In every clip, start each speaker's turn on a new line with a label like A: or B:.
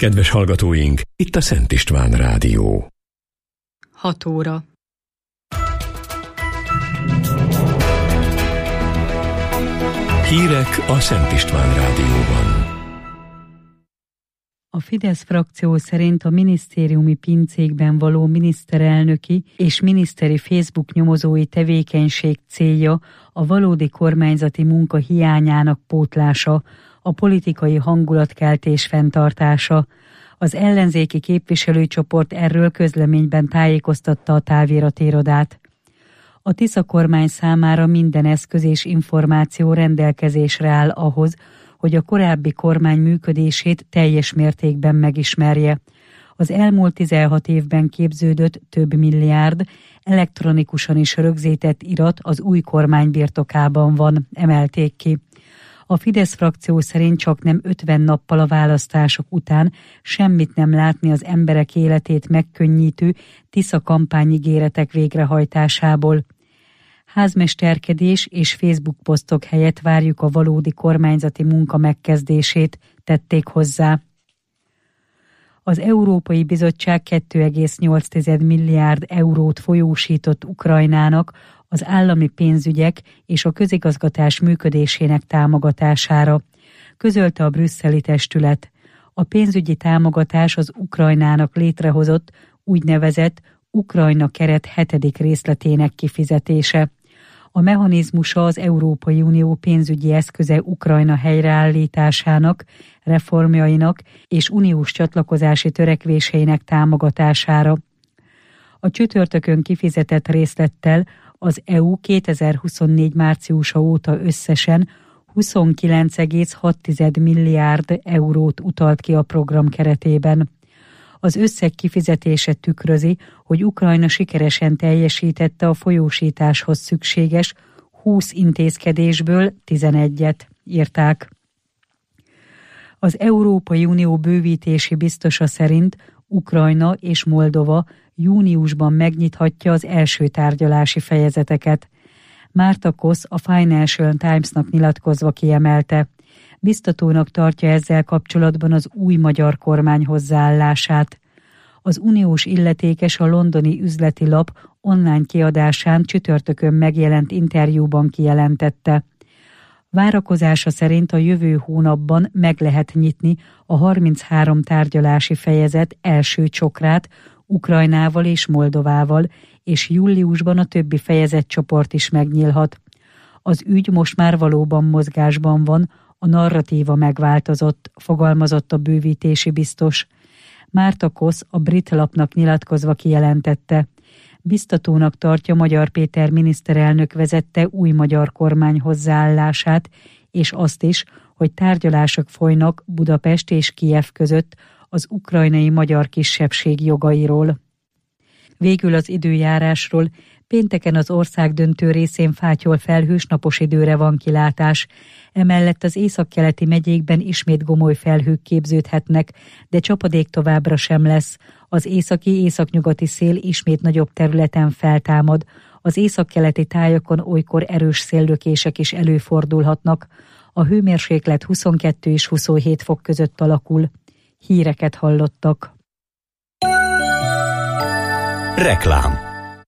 A: kedves hallgatóink, itt a Szent István Rádió.
B: 6 óra.
A: Hírek a Szent István Rádióban.
B: A Fidesz frakció szerint a minisztériumi pincékben való miniszterelnöki és miniszteri Facebook nyomozói tevékenység célja a valódi kormányzati munka hiányának pótlása, a politikai hangulatkeltés fenntartása. Az ellenzéki képviselőcsoport erről közleményben tájékoztatta a távíratirodát. A Tisza kormány számára minden eszköz és információ rendelkezésre áll ahhoz, hogy a korábbi kormány működését teljes mértékben megismerje. Az elmúlt 16 évben képződött több milliárd, elektronikusan is rögzített irat az új kormány birtokában van, emelték ki. A Fidesz frakció szerint csaknem 50 nappal a választások után semmit nem látni az emberek életét megkönnyítő Tisza kampányigéretek végrehajtásából. Házmesterkedés és Facebook posztok helyett várjuk a valódi kormányzati munka megkezdését, tették hozzá. Az Európai Bizottság 2,8 milliárd eurót folyósított Ukrajnának az állami pénzügyek és a közigazgatás működésének támogatására, közölte a brüsszeli testület. A pénzügyi támogatás az Ukrajnának létrehozott úgynevezett Ukrajna keret 7. részletének kifizetése. A mechanizmusa az Európai Unió pénzügyi eszköze Ukrajna helyreállításának, reformjainak és uniós csatlakozási törekvéseinek támogatására. A csütörtökön kifizetett részlettel az EU 2024 márciusa óta összesen 29,6 milliárd eurót utalt ki a program keretében. Az összeg kifizetése tükrözi, hogy Ukrajna sikeresen teljesítette a folyósításhoz szükséges 20 intézkedésből 11-et, írták. Az Európai Unió bővítési biztosa szerint Ukrajna és Moldova júniusban megnyithatja az első tárgyalási fejezeteket. Márta Kosz a Financial Times-nak nyilatkozva kiemelte, biztatónak tartja ezzel kapcsolatban az új magyar kormány hozzáállását. Az uniós illetékes a londoni üzleti lap online kiadásán csütörtökön megjelent interjúban kijelentette. Várakozása szerint a jövő hónapban meg lehet nyitni a 33 tárgyalási fejezet első csokrát Ukrajnával és Moldovával, és júliusban a többi fejezetcsoport is megnyílhat. Az ügy most már valóban mozgásban van, a narratíva megváltozott, fogalmazott a bővítési biztos. Márta Kosz a brit lapnak nyilatkozva kijelentette. Biztatónak tartja Magyar Péter miniszterelnök vezette új magyar kormány hozzáállását, és azt is, hogy tárgyalások folynak Budapest és Kijev között az ukrajnai magyar kisebbség jogairól. Végül az időjárásról. Pénteken az ország döntő részén fátyol felhős napos időre van kilátás. Emellett az északkeleti megyékben ismét gomoly felhők képződhetnek, de csapadék továbbra sem lesz. Az északi-északnyugati szél ismét nagyobb területen feltámad. Az északkeleti tájakon olykor erős széllökések is előfordulhatnak. A hőmérséklet 22 és 27 fok között alakul. Híreket hallottak.
C: Reklám.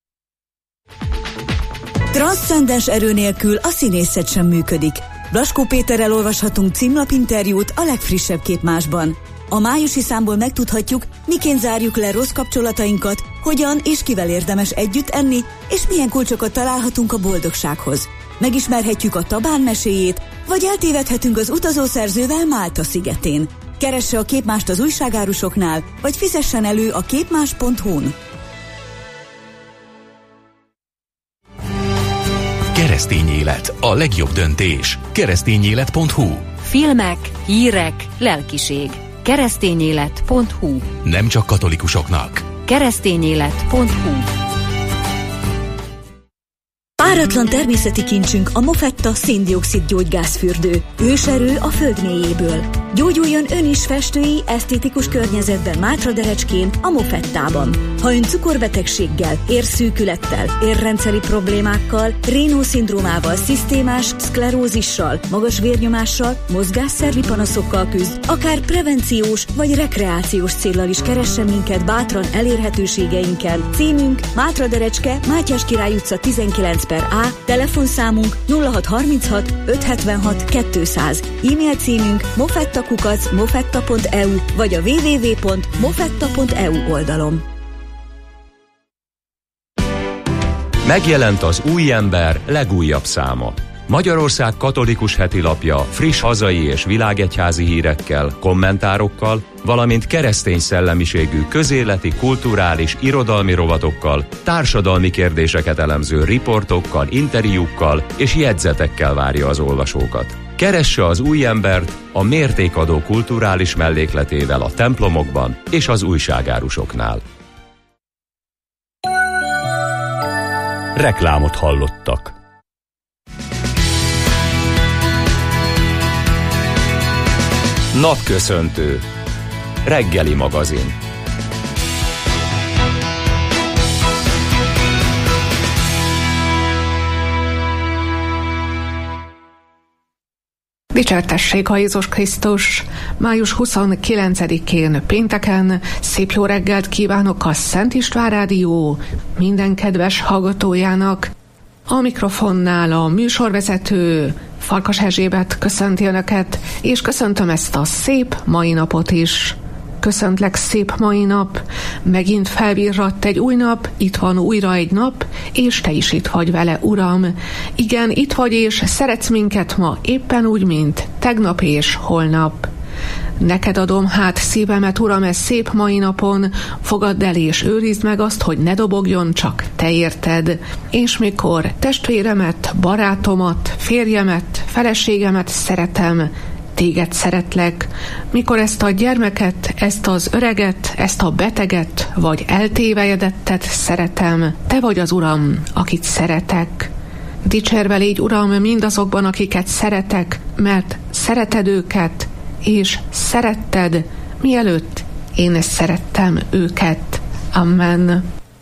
C: Transzcendens erő nélkül a színészet sem működik. Blaskó Péterrel olvashatunk címlapinterjút a legfrissebb képmásban. A májusi számból megtudhatjuk, miként zárjuk le rossz kapcsolatainkat, hogyan és kivel érdemes együtt enni, és milyen kulcsokat találhatunk a boldogsághoz. Megismerhetjük a Tabán meséjét, vagy eltévedhetünk az utazószerzővel Málta szigetén. Keresse a képmást az újságárusoknál, vagy fizessen elő a képmás.hu-n.
D: Keresztény élet, a legjobb döntés. Keresztényélet.hu.
E: Filmek, hírek, lelkiség. Keresztényélet.hu.
D: Nem csak katolikusoknak.
E: Keresztényélet.hu.
C: Páratlan természeti kincsünk a Mofetta szén-dioxid gyógygázfürdő. Őserő a föld mélyéből. Gyógyuljon ön is festői, esztétikus környezetben Mátraderecskén, a Mofettában. Ha ön cukorbetegséggel, érszűkülettel, érrendszeri problémákkal, Raynaud-szindrómával, szisztémás szklerózissal, magas vérnyomással, mozgásszervi panaszokkal küzd, akár prevenciós vagy rekreációs céllal is keressen minket bátran elérhetőségeinken. Címünk Mátraderecske, Mátyás Király utca 19/A, telefonszámunk 0636 576 200, e-mail címünk mofetta@mofetta.eu vagy a www.mofetta.eu oldalon.
A: Megjelent az Új Ember legújabb száma. Magyarország katolikus hetilapja friss hazai és világegyházi hírekkel, kommentárokkal, valamint keresztény szellemiségű közéleti, kulturális, irodalmi rovatokkal, társadalmi kérdéseket elemző riportokkal, interjúkkal és jegyzetekkel várja az olvasókat. Keresse az Új Embert a mértékadó kulturális mellékletével a templomokban és az újságárusoknál. Reklámot hallottak. Napköszöntő. Reggeli magazin.
F: Dicsértessék a Jézus Krisztus! Május 29-én pénteken szép jó reggelt kívánok a Szent István Rádió minden kedves hallgatójának. A mikrofonnál a műsorvezető Farkas Erzsébet köszönti Önöket, és köszöntöm ezt a szép mai napot is. Köszöntlek, szép mai nap, megint felvirradt egy új nap, itt van újra egy nap, és te is itt vagy vele, Uram. Igen, itt vagy, és szeretsz minket ma éppen úgy, mint tegnap és holnap. Neked adom hát szívemet, Uram, ez szép mai napon, fogadd el és őrizd meg azt, hogy ne dobogjon, csak te érted. És mikor testvéremet, barátomat, férjemet, feleségemet szeretem, téged szeretlek. Mikor ezt a gyermeket, ezt az öreget, ezt a beteget, vagy eltévejedettet szeretem, te vagy az Uram, akit szeretek. Dicsérve légy, Uram, mindazokban, akiket szeretek, mert szereted őket, és szeretted, mielőtt én ezt szerettem őket. Amen.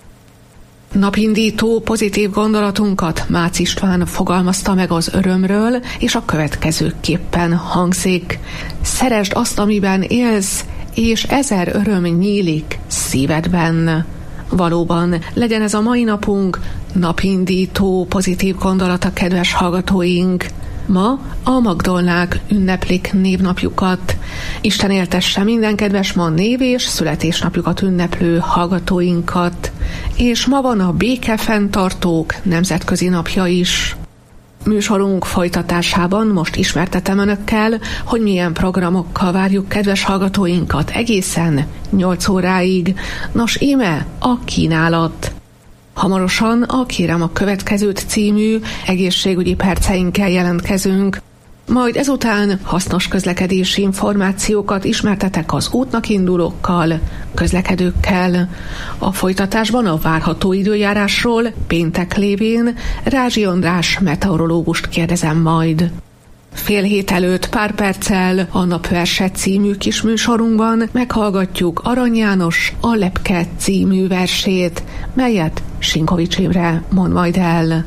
F: Napindító pozitív gondolatunkat Mácz István fogalmazta meg az örömről, és a következőképpen hangzik. Szeresd azt, amiben élsz, és 1000 öröm nyílik szívedben. Valóban, legyen ez a mai napunk napindító pozitív gondolata, kedves hallgatóink. Ma a Magdolnák ünneplik névnapjukat. Isten éltesse minden kedves ma név- és születésnapjukat ünneplő hallgatóinkat. És ma van a békefenntartók nemzetközi napja is. Műsorunk folytatásában most ismertetem Önökkel, hogy milyen programokkal várjuk kedves hallgatóinkat egészen 8 óráig. Nos, íme a kínálat. Hamarosan a Kérem a következőt című egészségügyi perceinkkel jelentkezünk. Majd ezután hasznos közlekedési információkat ismertetek az útnak indulókkal, közlekedőkkel. A folytatásban a várható időjárásról péntek lévén Rázsi András meteorológust kérdezem majd. 6:30 előtt pár perccel a Napverse című kisműsorunkban meghallgatjuk Arany János a Lepke című versét, melyet Sinkovics Imre mond majd el.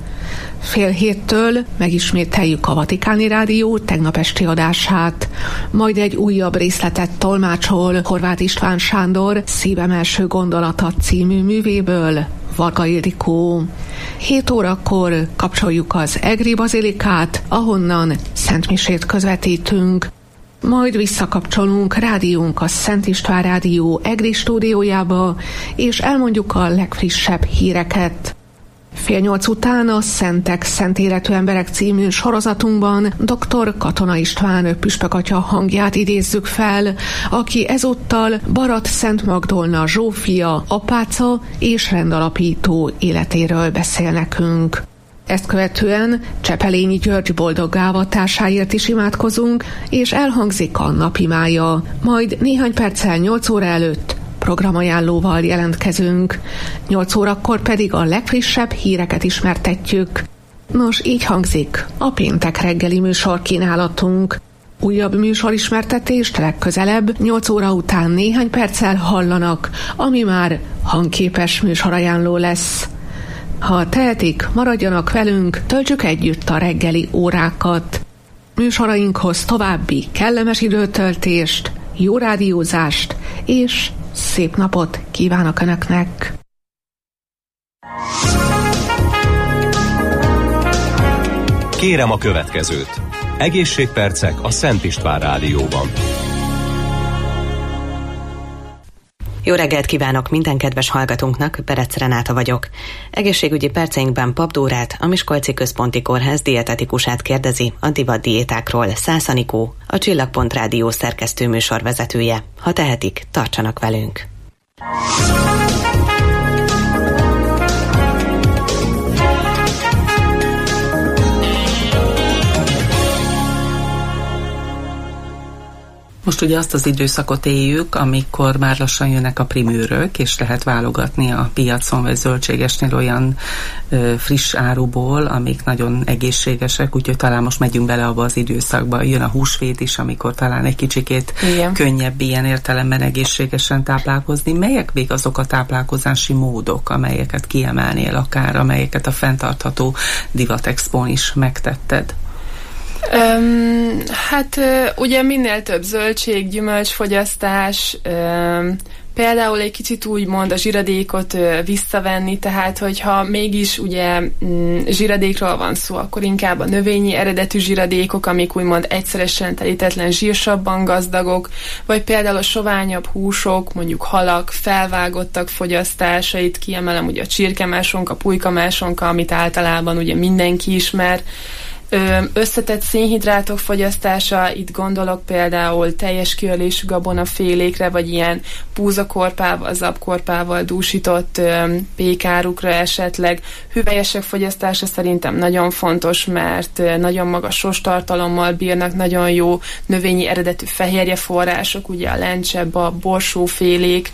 F: 6:30 megismételjük a Vatikáni Rádió tegnap esti adását, majd egy újabb részletet tolmácsol Horváth István Sándor Szívem első gondolata című művéből, Varga Ildikó. 7 órakor kapcsoljuk az Egri Bazilikát, ahonnan szentmisét közvetítünk. Majd visszakapcsolunk rádiónk a Szent István Rádió Egri stúdiójába, és elmondjuk a legfrissebb híreket. 7:30 után a Szentek, Szent Életű Emberek című sorozatunkban dr. Katona István püspökatya hangját idézzük fel, aki ezúttal Barat Szent Magdolna Zsófia, apáca és rendalapító életéről beszél nekünk. Ezt követően Csepelényi György boldoggávatasáért is imádkozunk, és elhangzik a napimája, majd néhány perccel 8 óra előtt programajánlóval jelentkezünk. 8 órakor pedig a legfrissebb híreket ismertetjük. Nos, így hangzik a péntek reggeli műsor kínálatunk. Újabb műsorismertetést legközelebb 8 óra után néhány perccel hallanak, ami már hangképes műsorajánló lesz. Ha tehetik, maradjanak velünk, töltsük együtt a reggeli órákat. Műsorainkhoz további kellemes időtöltést, jó rádiózást és szép napot kívánok Önöknek!
A: Kérem a következőt. Egészségpercek a Szent István Rádióban.
G: Jó reggelt kívánok minden kedves hallgatónknak, Berec Renáta vagyok. Egészségügyi perceinkben Pap Dórát, a Miskolci Központi Kórház dietetikusát kérdezi a divat diétákról Szász Anikó, a Csillagpont Rádió szerkesztő műsorvezetője. Ha tehetik, tartsanak velünk!
H: Most ugye azt az időszakot éljük, amikor már lassan jönnek a primőrök, és lehet válogatni a piacon vagy zöldségesnél olyan friss áruból, amik nagyon egészségesek, úgyhogy talán most megyünk bele abba az időszakba. Jön a húsvét is, amikor talán egy kicsikét könnyebb ilyen értelemben egészségesen táplálkozni. Melyek még azok a táplálkozási módok, amelyeket kiemelnél akár, amelyeket a fenntartható Divatexpón is megtetted?
I: Ugye minél több zöldség, gyümölcsfogyasztás, például egy kicsit úgymond a zsiradékot visszavenni, tehát hogyha mégis ugye zsiradékról van szó, akkor inkább a növényi eredetű zsiradékok, amik úgymond egyszeresen telítetlen zsírsavban gazdagok, vagy például a soványabb húsok, mondjuk halak, felvágottak fogyasztásait, kiemelem ugye a csirkemásonka, pulykamásonka, amit általában ugye mindenki ismer. Összetett szénhidrátok fogyasztása, itt gondolok például teljes kiölésű gabonafélékre, vagy ilyen búzakorpával, zabkorpával dúsított pékárukra esetleg. Hüvelyesek fogyasztása szerintem nagyon fontos, mert nagyon magas sóstartalommal bírnak, nagyon jó növényi eredetű fehérjeforrások, ugye a lencse, a borsófélék.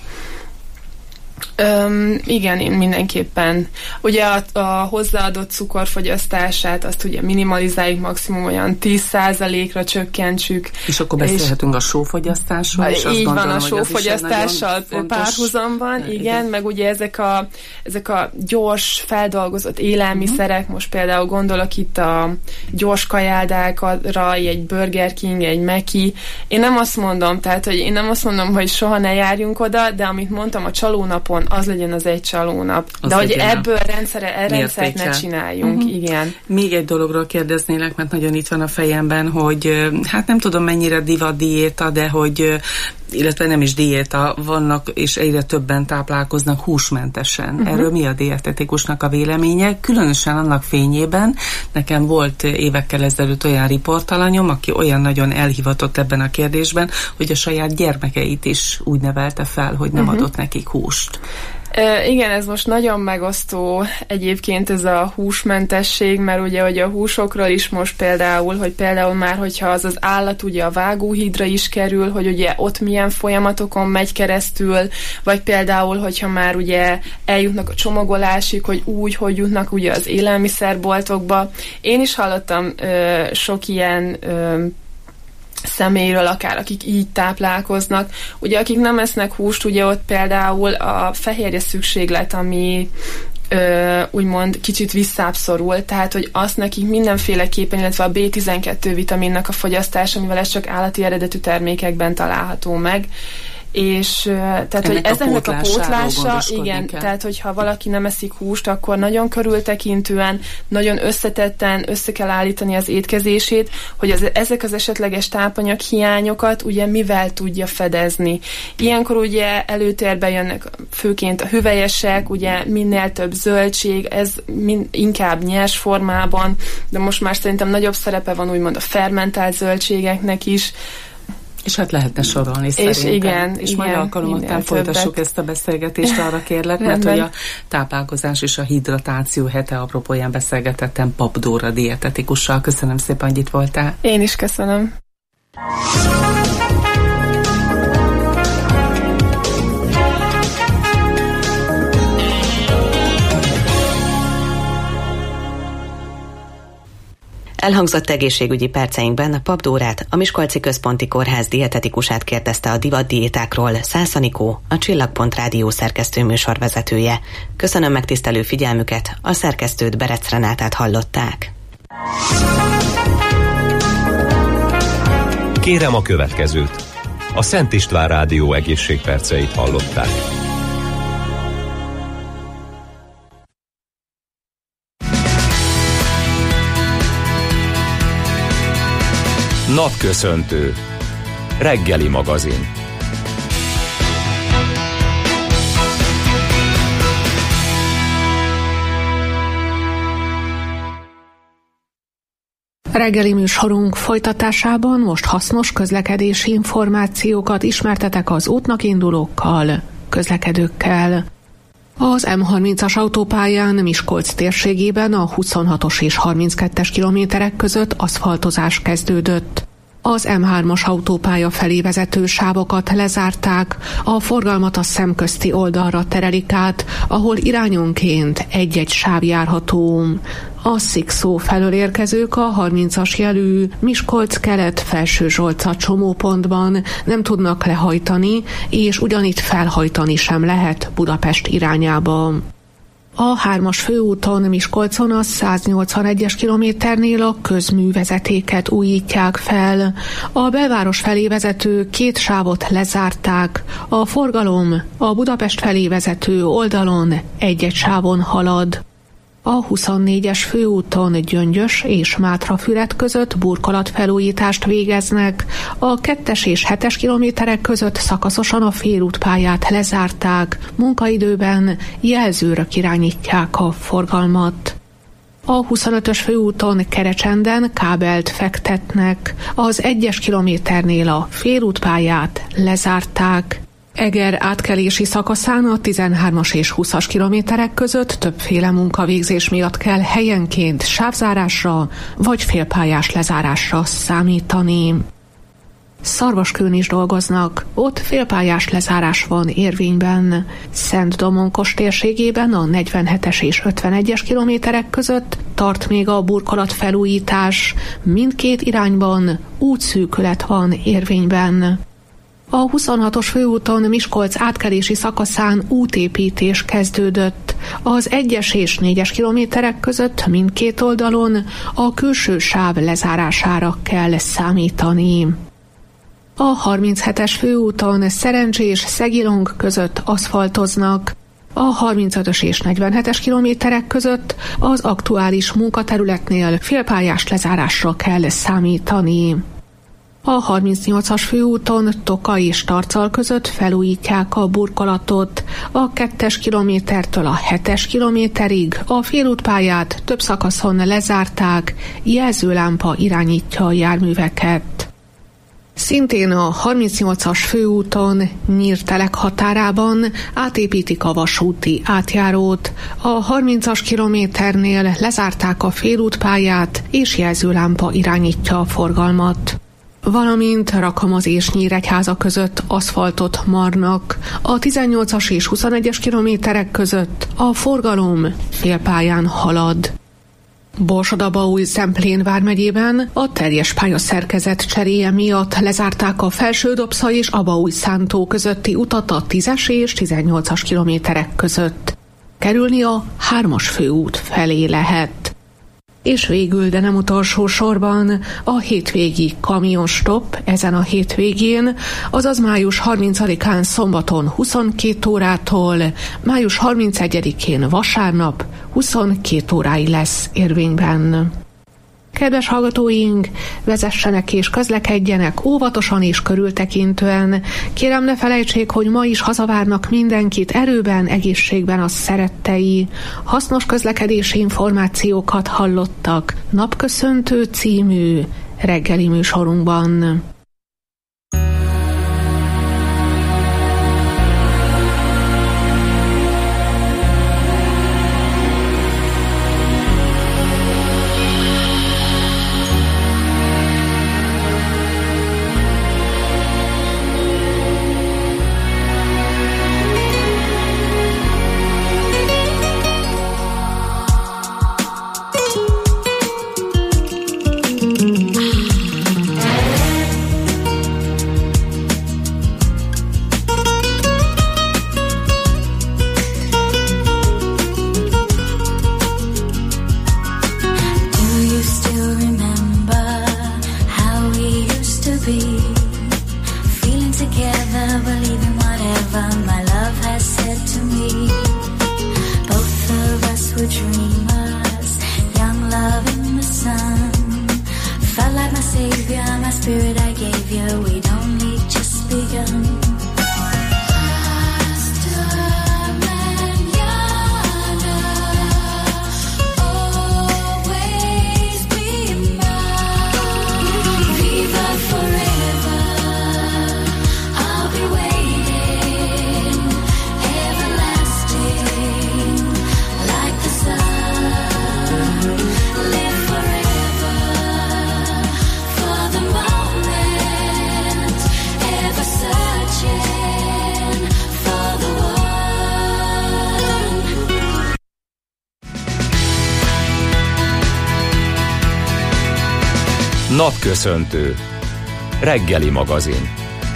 I: Igen, én mindenképpen. Ugye a hozzáadott cukorfogyasztását azt ugye minimalizáljuk, maximum olyan 10%-ra csökkentsük.
H: És akkor beszélhetünk a sófogyasztásról, és azt
I: így
H: gondolom,
I: van, a sófogyasztással párhuzamban, igen, meg ugye ezek a gyors feldolgozott élelmiszerek, most például gondolok itt a gyors kajáldákra, egy Burger King, egy Meki. Én nem azt mondom, hogy soha ne járjunk oda, de amit mondtam, a csalónapon az legyen az egy csalónap. De hogy ebből rendszert ne csináljunk, igen.
H: Még egy dologról kérdeznélek, mert nagyon itt van a fejemben, hogy hát nem tudom mennyire divat diéta, de hogy illetve nem is diéta, vannak és egyre többen táplálkoznak húsmentesen. Erről mi a dietetikusnak a véleménye? Különösen annak fényében, nekem volt évekkel ezelőtt olyan riportalanyom, aki olyan nagyon elhivatott ebben a kérdésben, hogy a saját gyermekeit is úgy nevelte fel, hogy nem adott nekik húst.
I: Igen, ez most nagyon megosztó egyébként ez a húsmentesség, mert ugye hogy a húsokról is most például már, hogyha az állat ugye a vágóhídra is kerül, hogy ugye ott milyen folyamatokon megy keresztül, vagy például, hogyha már ugye eljutnak a csomagolásig, hogy jutnak ugye az élelmiszerboltokba. Én is hallottam sok ilyen személyről akár, akik így táplálkoznak. Ugye akik nem esznek húst, ugye ott például a fehérje szükséglet, ami úgymond kicsit visszább tehát hogy azt nekik mindenféleképpen, illetve a B12 vitaminnak a fogyasztása, mivel ez csak állati eredetű termékekben található meg, és tehát, hogy ezeknek a pótlása, igen, tehát, hogyha valaki nem eszik húst, akkor nagyon körültekintően, nagyon összetetten össze kell állítani az étkezését, hogy ezek az esetleges tápanyag hiányokat ugye mivel tudja fedezni. Ilyenkor ugye előtérbe jönnek főként a hüvelyesek, ugye minél több zöldség, ez inkább nyers formában, de most már szerintem nagyobb szerepe van úgymond a fermentált zöldségeknek is.
H: És hát lehetne sorolni szerintem.
I: Igen,
H: és majd alkalommal folytassuk ezt a beszélgetést, arra kérlek, mert hogy a táplálkozás és a hidratáció hete apropóján beszélgetettem Pap Dóra dietetikussal. Köszönöm szépen, hogy itt voltál.
I: Én is köszönöm.
G: Elhangzott egészségügyi perceinkben Pap Dórát, a Miskolci Központi Kórház dietetikusát kérdezte a divatdiétákról Szász Anikó, a Csillagpont Rádió szerkesztő műsorvezetője. Köszönöm megtisztelő figyelmüket, a szerkesztőt, Berec Renátát hallották.
A: Kérem a következőt. A Szent István Rádió egészségperceit hallották. Napköszöntő. Reggeli magazin.
F: Reggeli műsorunk folytatásában most hasznos közlekedési információkat ismertetek az útnak indulókkal, közlekedőkkel. Az M30-as autópályán Miskolc térségében a 26-os és 32-es kilométerek között aszfaltozás kezdődött. Az M3-as autópálya felé vezető sávokat lezárták, a forgalmat a szemközti oldalra terelik át, ahol irányonként egy-egy sáv járható. A Szikszó felől érkezők a 30-as jelű Miskolc-Kelet-Felsőzsolca csomópontban nem tudnak lehajtani, és ugyanitt felhajtani sem lehet Budapest irányába. A 3-as főúton Miskolcon a 181-es kilométernél a közművezetéket újítják fel. A belváros felé vezető 2 sávot lezárták, a forgalom a Budapest felé vezető oldalon egy-egy sávon halad. A 24-es főúton Gyöngyös és Mátrafüred között burkolatfelújítást végeznek, a 2-es és 7-es kilométerek között szakaszosan a félútpályát lezárták, munkaidőben jelzőrök irányítják a forgalmat. A 25-ös főúton Kerecsenden kábelt fektetnek, az 1-es kilométernél a félútpályát lezárták. Eger átkelési szakaszán a 13-as és 20-as kilométerek között többféle munkavégzés miatt kell helyenként sávzárásra vagy félpályás lezárásra számítani. Szarvaskőn is dolgoznak, ott félpályás lezárás van érvényben. Szent-Domonkos térségében a 47-es és 51-es kilométerek között tart még a burkolatfelújítás, mindkét irányban útszűkület van érvényben. A 26-os főúton Miskolc átkelési szakaszán útépítés kezdődött. Az 1-es és 4-es kilométerek között mindkét oldalon a külső sáv lezárására kell számítani. A 37-es főúton Szerencs és Szegilong között aszfaltoznak. A 35-ös és 47-es kilométerek között az aktuális munkaterületnél félpályás lezárásra kell számítani. A 38-as főúton Toka és Tarcal között felújítják a burkolatot. A 2-es kilométertől a 7-es kilométerig a félútpályát több szakaszon lezárták, jelzőlámpa irányítja a járműveket. Szintén a 38-as főúton Nyírtelek határában átépítik a vasúti átjárót. A 30-as kilométernél lezárták a félútpályát, és jelzőlámpa irányítja a forgalmat. Valamint Rakamaz és Nyíregyháza között aszfaltot marnak. A 18-as és 21-es kilométerek között a forgalom félpályán halad. Borsod-Abaúj-Zemplén vármegyében a teljes pályaszerkezet cseréje miatt lezárták a Felső-Dobsza és Abaúj-Szántó közötti utat a 10-es és 18-as kilométerek között. Kerülni a 3-as főút felé lehet. És végül, de nem utolsó sorban, a hétvégi kamionstopp ezen a hétvégén, azaz május 30-án szombaton 22 órától, május 31-én vasárnap 22 óráig lesz érvényben. Kedves hallgatóink, vezessenek és közlekedjenek óvatosan és körültekintően. Kérem, ne felejtsék, hogy ma is hazavárnak mindenkit erőben, egészségben a szerettei. Hasznos közlekedési információkat hallottak Napköszöntő című reggeli műsorunkban.
J: sun. Felt like my savior, my spirit I gave you. We'd only just begun.
A: Napköszöntő. Reggeli magazin.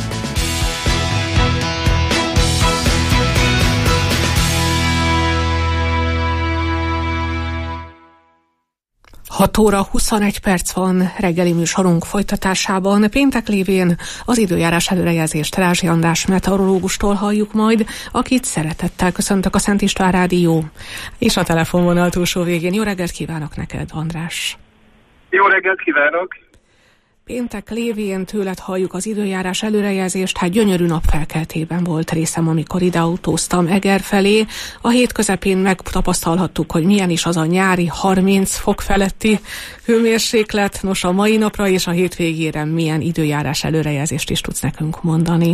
F: Hat óra 21 perc van reggeli műsorunk folytatásában. Péntek lévén az időjárás előrejelzést Rázsi András meteorológustól halljuk majd, akit szeretettel köszöntök a Szent István Rádió. És a telefonvonal túlsó végén. Jó reggelt kívánok neked, András!
K: Jó reggelt kívánok!
F: Péntek lévén tőled halljuk az időjárás előrejelzést, hát gyönyörű napfelkeltében volt részem, amikor ide autóztam Eger felé. A hét közepén megtapasztalhattuk, hogy milyen is az a nyári 30 fok feletti hőmérséklet. Nos, a mai napra és a hétvégére milyen időjárás előrejelzést is tudsz nekünk mondani?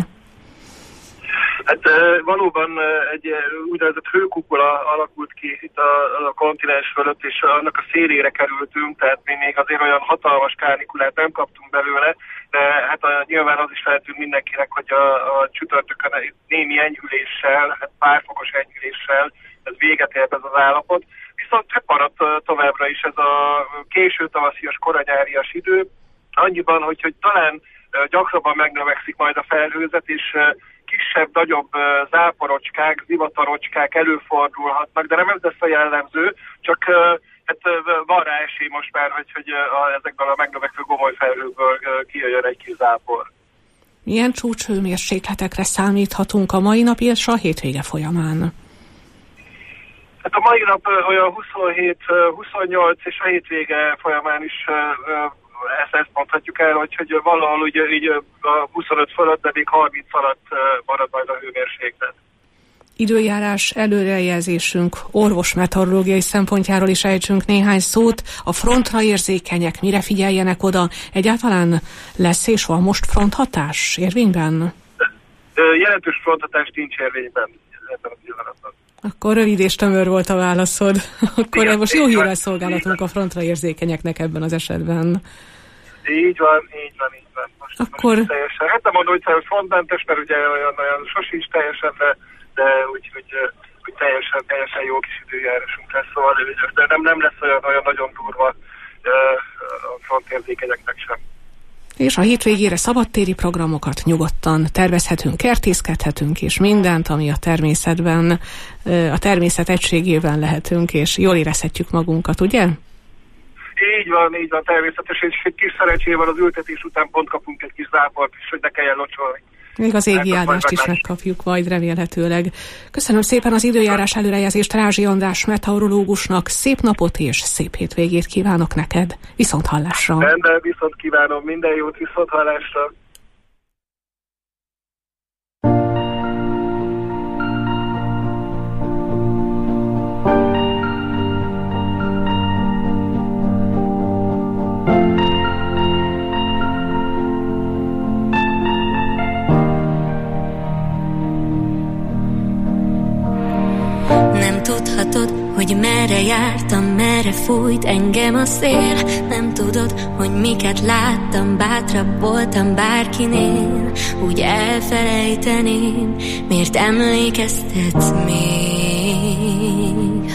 K: Hát valóban egy úgynevezett hőkukula alakult ki itt a kontinens fölött, és annak a szélére kerültünk, tehát mi még azért olyan hatalmas kánikulát nem kaptunk belőle, de hát nyilván az is feltűnt mindenkinek, hogy a csütörtökön némi enyhüléssel, hát pár fokos enyhüléssel ez véget ért ez az állapot. Viszont hát maradt továbbra is ez a késő tavaszias, koranyárias idő, annyiban, hogy talán gyakrabban megnövekszik majd a felhőzet, és kisebb, nagyobb záporocskák, zivatarocskák előfordulhatnak, de nem ez lesz a jellemző, csak hát van rá esély most már, hogy ezekből a megnövekvő gomoly felhőből kijöjjön egy kis zápor.
F: Milyen csúcshőmérsékletekre számíthatunk a mai nap és a hétvége folyamán?
K: Hát a mai nap olyan 27-28 és a hétvége folyamán is ezt mondhatjuk el, hogy valahol így a 25 fölött, de még 30 alatt marad majd a hőmérséklet.
F: Időjárás előrejelzésünk orvosmeteorológiai szempontjáról is ejtsünk néhány szót. A frontra érzékenyek mire figyeljenek oda? Egyáltalán lesz és van most fronthatás érvényben?
K: Jelentős fronthatás nincs érvényben ebben a pillanatban.
F: Akkor rövid és tömör volt a válaszod. Akkor igen, most jó hírrel szolgálatunk a frontra érzékenyeknek ebben az esetben.
K: Így van. Most teljesen, hát nem mondom, hogy frontmentes, mert ugye olyan sosincs teljesen, de úgy teljesen jó kis időjárásunk lesz, szóval de nem lesz olyan nagyon durva a frontérzékenyeknek sem.
F: És a hétvégére szabadtéri programokat nyugodtan tervezhetünk, kertészkedhetünk, és mindent, ami a természetben, a természet egységében lehetünk, és jól érezhetjük magunkat, ugye?
K: Így van, természetesen, és egy kis szerencsével az ültetés után pont kapunk egy kis záport is, hogy ne kelljen locsolni.
F: Még az égi áldást is megkapjuk majd remélhetőleg. Köszönöm szépen az időjárás előrejelzést Rázsi András meteorológusnak, szép napot és szép hétvégét kívánok neked. Viszont hallásra!
K: Rendben, viszont kívánom, minden jót, viszont hallásra!
J: Tudhatod, hogy merre jártam, merre fújt engem a szél. Nem tudod, hogy miket láttam, bátrabb voltam bárkinél. Úgy elfelejteném, miért emlékeztetsz még.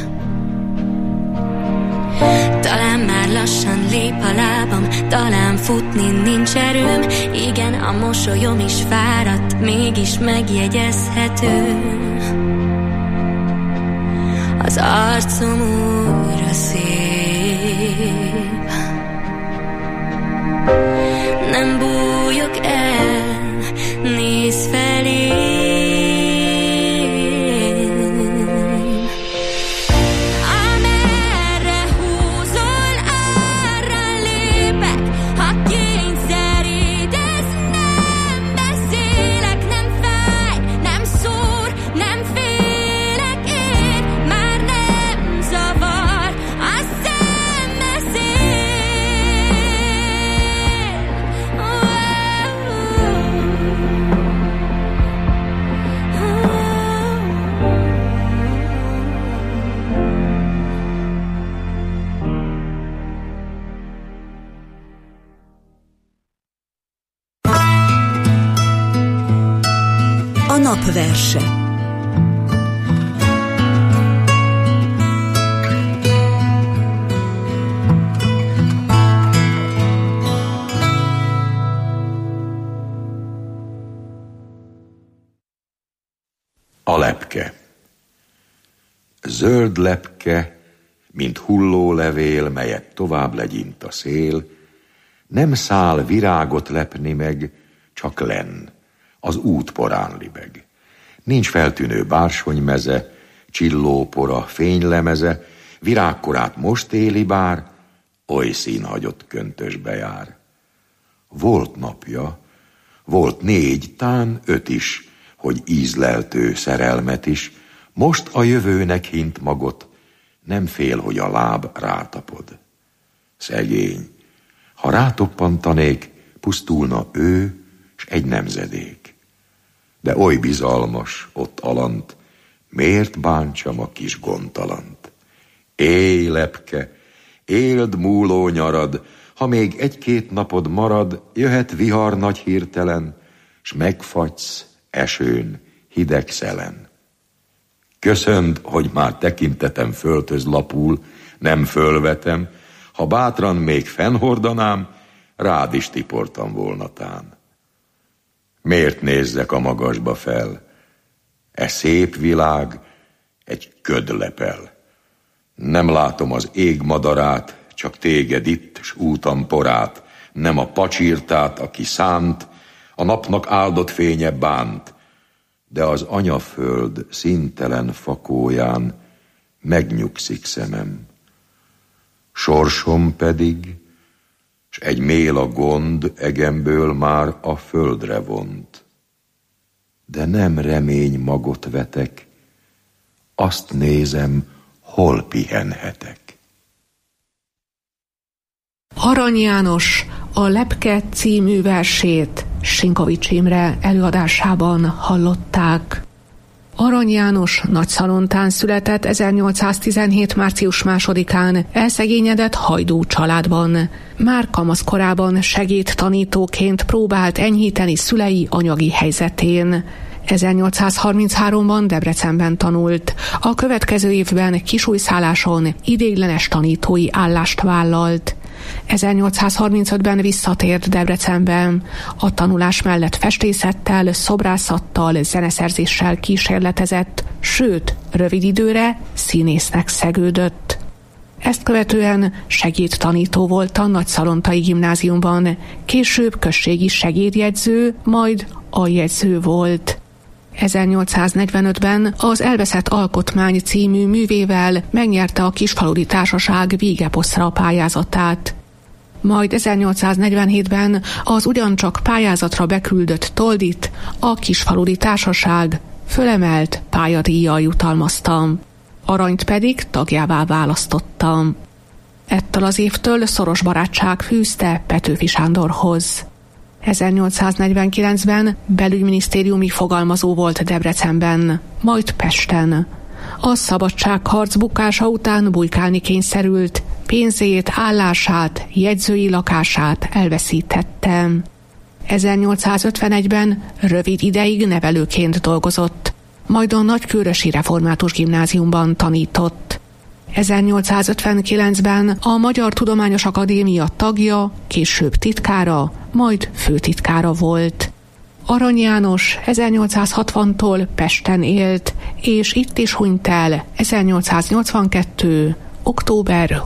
J: Talán már lassan lép a lábam, talán futni nincs erőm. Igen, a mosolyom is fáradt, mégis megjegyezhető. Az arcom újra szép. Nem bújok el, nézz felém. Amerre húzol, arra
C: Napverse.
L: A lepke. Zöld lepke, mint hulló levél, melyet tovább legyint a szél, nem száll virágot lepni meg, csak lenn, az útporán libeg. Nincs feltűnő bársonymeze, csillópora, fénylemeze, virágkorát most éli bár, oly színhagyott köntösbe jár. Volt napja, volt 4, tán 5 is, hogy ízleltő szerelmet is, most a jövőnek hint magot, nem fél, hogy a láb rátapod. Szegény, ha rátoppantanék, pusztulna ő, s egy nemzedék. De oly bizalmas, ott alant, miért bántsam a kis gondtalant? Élj, lepke, éld múló nyarad, ha még 1-2 napod marad, jöhet vihar nagy hirtelen, s megfagysz esőn, hideg szelen. Köszönd, hogy már tekintetem föltöz lapul, nem fölvetem, ha bátran még fennhordanám, rád is tiportam volna tán. Miért nézzek a magasba fel? E szép világ egy köd lepel. Nem látom az ég madarát, csak téged itt, s útam porát, nem a pacsirtát, aki szánt, a napnak áldott fénye bánt, de az anyaföld színtelen fakóján megnyugszik szemem. Sorsom pedig, s egy mél a gond egemből már a földre vont. De nem remény magot vetek, azt nézem, hol pihenhetek.
F: Arany János a Lepke című versét Sinkovics Imre előadásában hallották. Arany János Nagyszalontán született 1817. március 2-án elszegényedett hajdú családban. Már kamaszkorában segédtanítóként próbált enyhíteni szülei anyagi helyzetén. 1833-ban Debrecenben tanult, a következő évben Kisújszálláson ideiglenes tanítói állást vállalt. 1835-ben visszatért Debrecenben, a tanulás mellett festészettel, szobrászattal, zeneszerzéssel kísérletezett, sőt, rövid időre színésznek szegődött. Ezt követően segédtanító volt a Nagyszalontai Gimnáziumban, később községi segédjegyző, majd aljegyző volt. 1845-ben az Elveszett alkotmány című művével megnyerte a Kisfaludy Társaság Vígeposzra pályázatát. Majd 1847-ben az ugyancsak pályázatra beküldött Toldit a Kisfaludy Társaság fölemelt pályadíjjal jutalmazta. Aranyt pedig tagjává választottam. Ettől az évtől szoros barátság fűzte Petőfi Sándorhoz. 1849-ben belügyminisztériumi fogalmazó volt Debrecenben, majd Pesten. A szabadságharc bukása után bujkálni kényszerült, pénzét, állását, jegyzői lakását elveszítette. 1851-ben rövid ideig nevelőként dolgozott, majd a Nagykőrösi Református Gimnáziumban tanított. 1859-ben a Magyar Tudományos Akadémia tagja, később titkára, majd főtitkára volt. Arany János 1860-tól Pesten élt, és itt is hunyt el 1882. október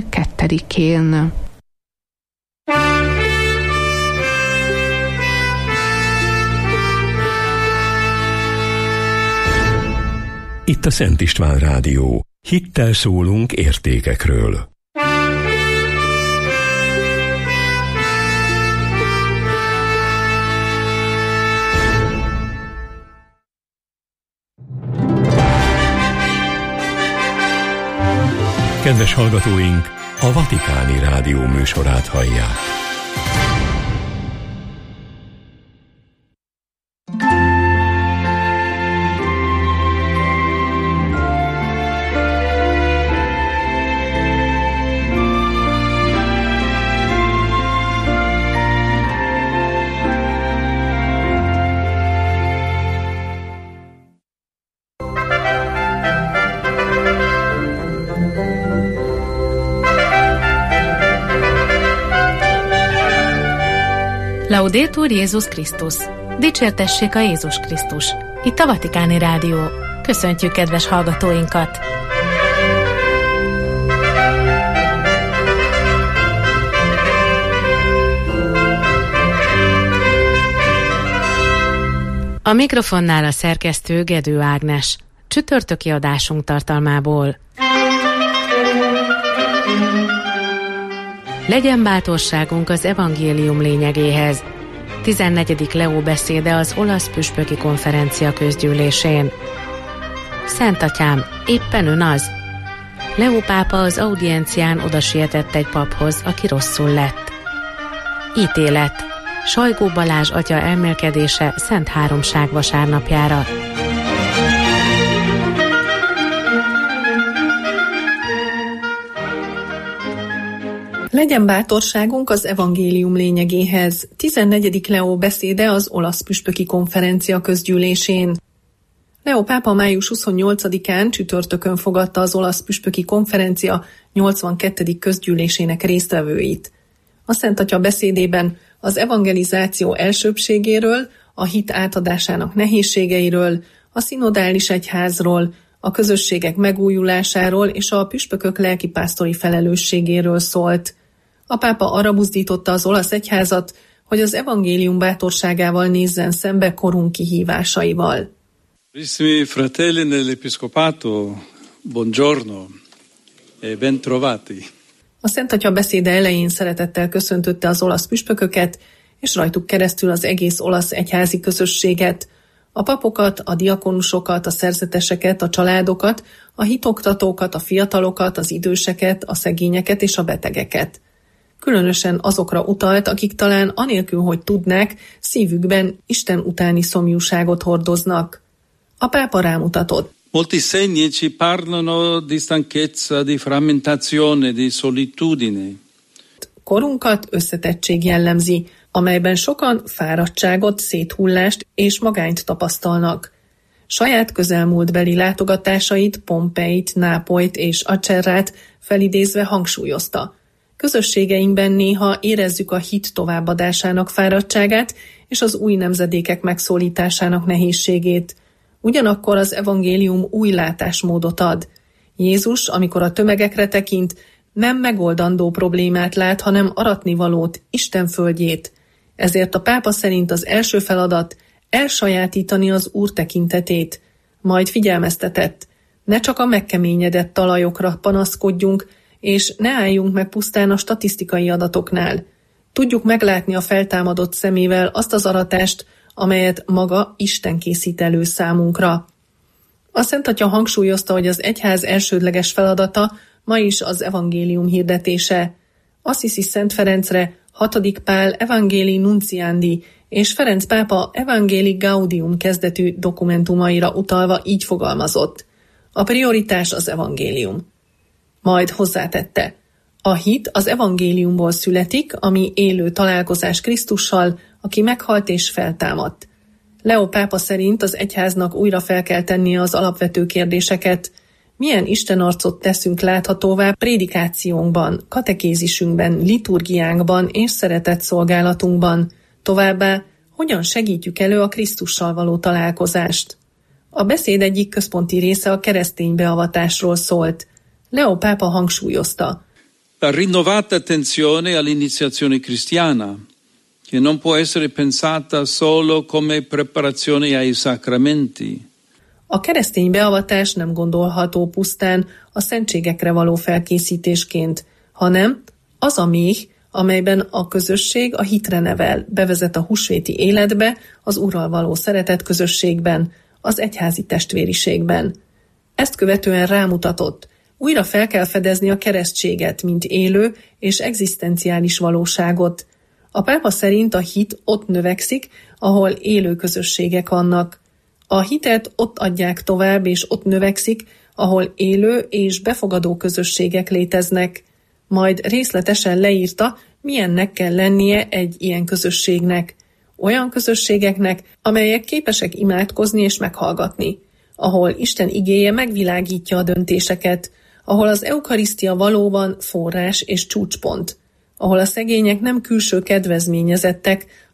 F: 22-én.
M: Itt a Szent István Rádió. Hittel szólunk értékekről. Kedves hallgatóink, a Vatikáni Rádió műsorát hallják.
N: Laudetur Jézus Krisztus. Dicsértessék a Jézus Krisztus. Itt a Vatikáni Rádió. Köszöntjük kedves hallgatóinkat! A mikrofonnál a szerkesztő Gedő Ágnes. Csütörtöki adásunk tartalmából. Legyen bátorságunk az evangélium lényegéhez. 14. Leó beszéde az olasz püspöki konferencia közgyűlésén. Szent Atyám, éppen ön az? Leó pápa az audiencián odasietett egy paphoz, aki rosszul lett. Ítélet. Sajgó Balázs atya elmélkedése Szent Háromság vasárnapjára.
F: Legyen bátorságunk az evangélium lényegéhez. 14. Leó beszéde az olasz püspöki konferencia közgyűlésén. Leó pápa május 28-án csütörtökön fogadta az olasz püspöki konferencia 82. közgyűlésének résztvevőit. A Szent Atya beszédében az evangelizáció elsőbbségéről, a hit átadásának nehézségeiről, a szinodális egyházról, a közösségek megújulásáról és a püspökök lelkipásztori felelősségéről szólt. A pápa arra buzdította az olasz egyházat, hogy az evangélium bátorságával nézzen szembe korunk kihívásaival.
O: Carissimi fratelli nell'Episcopato, buongiorno e ben trovati.
F: A Szent Atya beszéde elején szeretettel köszöntötte az olasz püspököket, és rajtuk keresztül az egész olasz egyházi közösséget, a papokat, a diakonusokat, a szerzeteseket, a családokat, a hitoktatókat, a fiatalokat, az időseket, a szegényeket és a betegeket. Különösen azokra utalt, akik talán anélkül, hogy tudnák, szívükben Isten utáni szomjúságot hordoznak. A pápa rámutatott.
O: Molti segni ci parlano di stanchezza, di frammentazione, di solitudine.
F: Korunkat összetettség jellemzi, amelyben sokan fáradtságot, széthullást és magányt tapasztalnak. Saját közelmúltbeli látogatásait, Pompeit, Nápolyt és Acerrát felidézve hangsúlyozta. Közösségeinkben néha érezzük a hit továbbadásának fáradtságát és az új nemzedékek megszólításának nehézségét. Ugyanakkor az evangélium új látásmódot ad. Jézus, amikor a tömegekre tekint, nem megoldandó problémát lát, hanem aratnivalót, Isten földjét. Ezért a pápa szerint az első feladat elsajátítani az Úr tekintetét. Majd figyelmeztetett, ne csak a megkeményedett talajokra panaszkodjunk, és ne álljunk meg pusztán a statisztikai adatoknál. Tudjuk meglátni a feltámadott szemével azt az aratást, amelyet maga Isten készít elő számunkra. A Szent Atya hangsúlyozta, hogy az egyház elsődleges feladata ma is az evangélium hirdetése. Assisi Szent Ferencre, 6. Pál Evangelii Nunciandi és Ferenc pápa Evangelii Gaudium kezdetű dokumentumaira utalva így fogalmazott. A prioritás az evangélium. Majd hozzátette. A hit az evangéliumból születik, ami élő találkozás Krisztussal, aki meghalt és feltámadt. Leó pápa szerint az egyháznak újra fel kell tennie az alapvető kérdéseket. Milyen istenarcot teszünk láthatóvá prédikációnkban, katekézisünkben, liturgiánkban és szeretetszolgálatunkban. Továbbá, hogyan segítjük elő a Krisztussal való találkozást. A beszéd egyik központi része a keresztény beavatásról szólt. Leó pápa hangsúlyozta.
O: La rinnovata attenzione all'iniziazione cristiana, che non può essere pensata solo come preparazione ai sacramenti.
F: A keresztény beavatás nem gondolható pusztán a szentségekre való felkészítésként, hanem az a méh, amelyben a közösség a hitre nevel, bevezet a húsvéti életbe, az Urral való szeretet közösségben, az egyházi testvériségben. Ezt követően rámutatott, újra fel kell fedezni a keresztséget, mint élő és egzisztenciális valóságot. A pápa szerint a hit ott növekszik, ahol élő közösségek vannak. A hitet ott adják tovább, és ott növekszik, ahol élő és befogadó közösségek léteznek. Majd részletesen leírta, milyennek kell lennie egy ilyen közösségnek. Olyan közösségeknek, amelyek képesek imádkozni és meghallgatni, ahol Isten igéje megvilágítja a döntéseket, ahol az eukarisztia valóban forrás és csúcspont, ahol a szegények nem külső kedvezményezettek,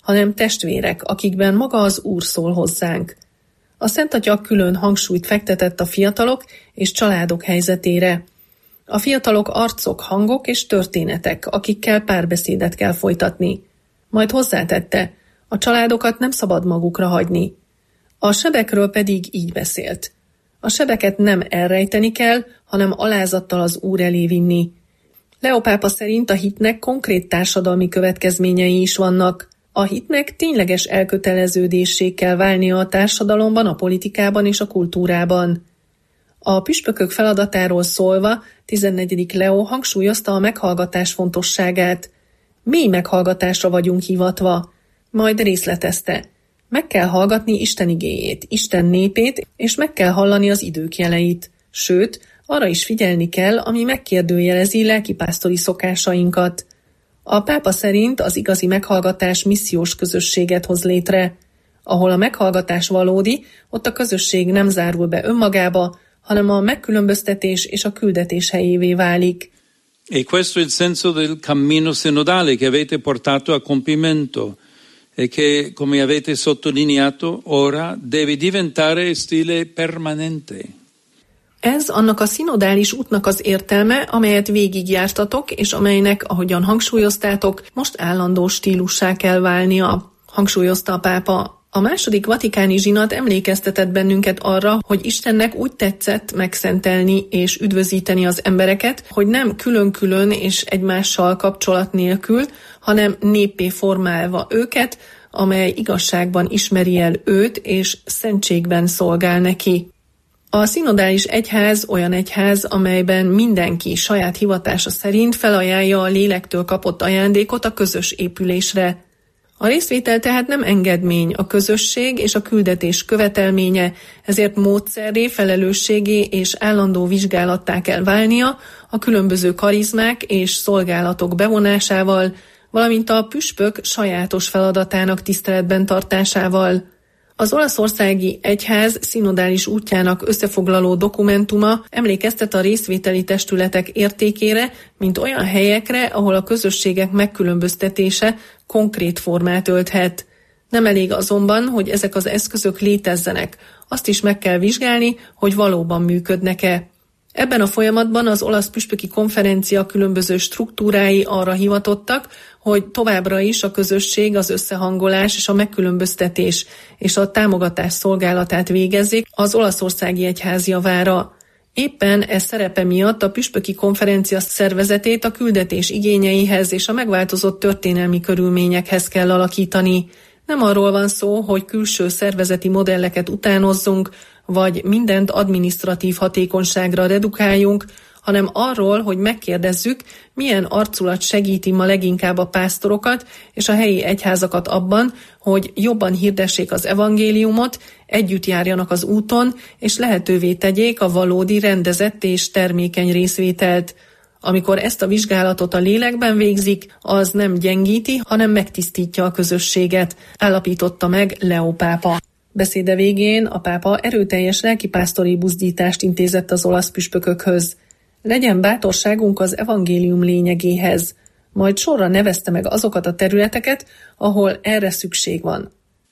F: hanem testvérek, akikben maga az Úr szól hozzánk. A Szent Atya külön hangsúlyt fektetett a fiatalok és családok helyzetére. A fiatalok arcok, hangok és történetek, akikkel párbeszédet kell folytatni. Majd hozzátette, a családokat nem szabad magukra hagyni. A sebekről pedig így beszélt. A sebeket nem elrejteni kell, hanem alázattal az Úr elé vinni. Leó pápa szerint a hitnek konkrét társadalmi következményei is vannak. A hitnek tényleges elköteleződéssé kell válnia a társadalomban, a politikában és a kultúrában. A püspökök feladatáról szólva 14. Leó hangsúlyozta a meghallgatás fontosságát. Mély meghallgatásra vagyunk hivatva. Majd részletezte. Meg kell hallgatni Isten igéjét, Isten népét, és meg kell hallani az idők jeleit. Sőt, arra is figyelni kell, ami megkérdőjelezi lelkipásztori szokásainkat. A pápa szerint az igazi meghallgatás missziós közösséget hoz létre. Ahol a meghallgatás valódi, ott a közösség nem zárul be önmagába, hanem a megkülönböztetés és a küldetés helyévé válik.
O: E questo è il senso del cammino sinodale che avete portato a compimento e che, come avete sottolineato, ora deve diventare stile permanente.
F: Ez annak a szinodális útnak az értelme, amelyet végigjártatok, és amelynek, ahogyan hangsúlyoztátok, most állandó stílussá kell válnia, hangsúlyozta a pápa. A második vatikáni zsinat emlékeztetett bennünket arra, hogy Istennek úgy tetszett megszentelni és üdvözíteni az embereket, hogy nem külön-külön és egymással kapcsolat nélkül, hanem néppé formálva őket, amely igazságban ismeri el őt és szentségben szolgál neki. A szinodális egyház olyan egyház, amelyben mindenki saját hivatása szerint felajánlja a lélektől kapott ajándékot a közös épülésre. A részvétel tehát nem engedmény, a közösség és a küldetés követelménye, ezért módszerré, felelősségé és állandó vizsgálattá kell válnia a különböző karizmák és szolgálatok bevonásával, valamint a püspök sajátos feladatának tiszteletben tartásával. Az olaszországi egyház szinodális útjának összefoglaló dokumentuma emlékeztet a részvételi testületek értékére, mint olyan helyekre, ahol a közösségek megkülönböztetése konkrét formát ölthet. Nem elég azonban, hogy ezek az eszközök létezzenek, azt is meg kell vizsgálni, hogy valóban működnek-e. Ebben a folyamatban az olasz püspöki konferencia különböző struktúrái arra hivatottak, hogy továbbra is a közösség az összehangolás és a megkülönböztetés és a támogatás szolgálatát végezzék az olaszországi egyház javára. Éppen ez szerepe miatt a püspöki konferencia szervezetét a küldetés igényeihez és a megváltozott történelmi körülményekhez kell alakítani. Nem arról van szó, hogy külső szervezeti modelleket utánozzunk, vagy mindent adminisztratív hatékonyságra redukáljunk, hanem arról, hogy megkérdezzük, milyen arculat segíti ma leginkább a pásztorokat és a helyi egyházakat abban, hogy jobban hirdessék az evangéliumot, együtt járjanak az úton, és lehetővé tegyék a valódi, rendezett és termékeny részvételt. Amikor ezt a vizsgálatot a lélekben végzik, az nem gyengíti, hanem megtisztítja a közösséget, állapította meg Leó pápa. Beszéde végén a pápa erőteljes lelkipásztori buzdítást intézett az olasz püspökökhöz. Legyen bátorságunk az evangélium lényegéhez, majd sorra nevezte meg azokat a területeket, ahol erre szükség van.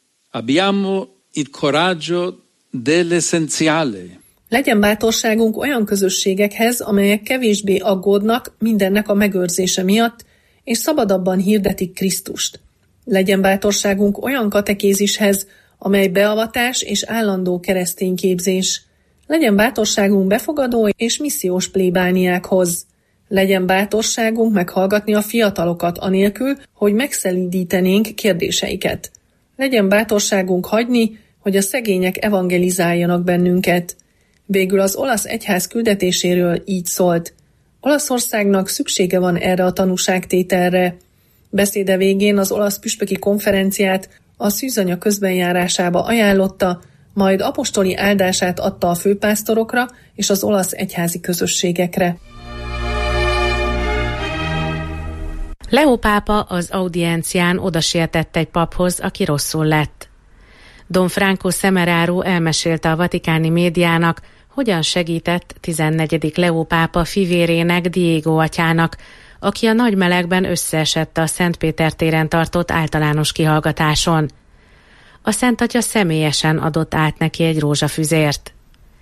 O: Abbiamo il coraggio dell'essenziale.
F: Legyen bátorságunk olyan közösségekhez, amelyek kevésbé aggódnak mindennek a megőrzése miatt, és szabadabban hirdetik Krisztust. Legyen bátorságunk olyan katekézishez, amely beavatás és állandó keresztényképzés. Legyen bátorságunk befogadó és missziós plébániákhoz. Legyen bátorságunk meghallgatni a fiatalokat anélkül, hogy megszelídítenénk kérdéseiket. Legyen bátorságunk hagyni, hogy a szegények evangelizáljanak bennünket. Végül az olasz egyház küldetéséről így szólt. Olaszországnak szüksége van erre a tanúságtételre. Beszéde végén az olasz püspöki konferenciát a szűzanya közbenjárásába ajánlotta, majd apostoli áldását adta a főpásztorokra és az olasz egyházi közösségekre.
N: Leó pápa az audiencián odasietett egy paphoz, aki rosszul lett. Don Franco Semeraro elmesélte a vatikáni médiának, hogyan segített 14. Leó pápa fivérének, Diego atyának, aki a nagy melegben összeesett a Szentpéter téren tartott általános kihallgatáson. A Szentatya személyesen adott át neki egy rózsafüzért.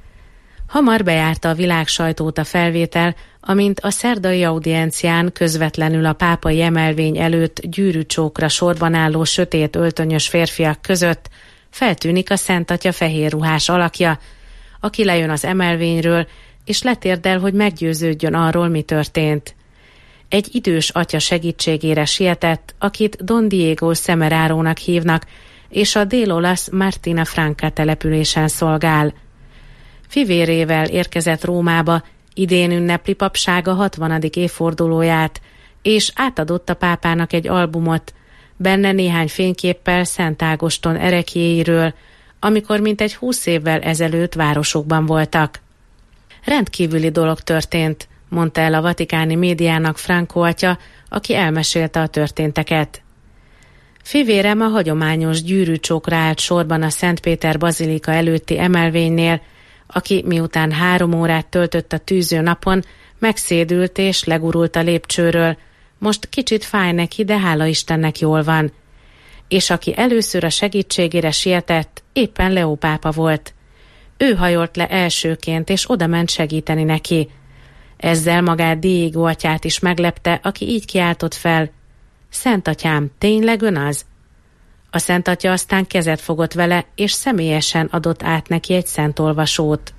N: Hamar bejárta a világ sajtót a felvétel, amint a szerdai audiencián közvetlenül a pápai emelvény előtt gyűrűcsókra sorban álló sötét öltönyös férfiak között feltűnik a Szentatya fehér ruhás alakja, aki lejön az emelvényről, és letérdel, hogy meggyőződjön arról, mi történt. Egy idős atya segítségére sietett, akit Don Diego Semerárónak hívnak, és a dél-olasz Martina Franca településen szolgál. Fivérével érkezett Rómába, idén ünnepli papsága 60. évfordulóját, és átadott a pápának egy albumot, benne néhány fényképpel Szent Ágoston ereklyéiről, amikor mintegy 20 évvel ezelőtt városokban voltak. Rendkívüli dolog történt, mondta el a vatikáni médiának Franco atya, aki elmesélte a történteket. Fivérem a hagyományos gyűrűcsókra állt sorban a Szent Péter bazilika előtti emelvénynél, aki miután 3 órát töltött a tűző napon, megszédült és legurult a lépcsőről. Most kicsit fáj neki, de hála Istennek jól van. És aki először a segítségére sietett, éppen Leó pápa volt. Ő hajolt le elsőként, és odament segíteni neki. Ezzel magát Diego atyát is meglepte, aki így kiáltott fel: Szent atyám, tényleg ön az? A Szent atya aztán kezet fogott vele, és személyesen adott át neki egy szentolvasót.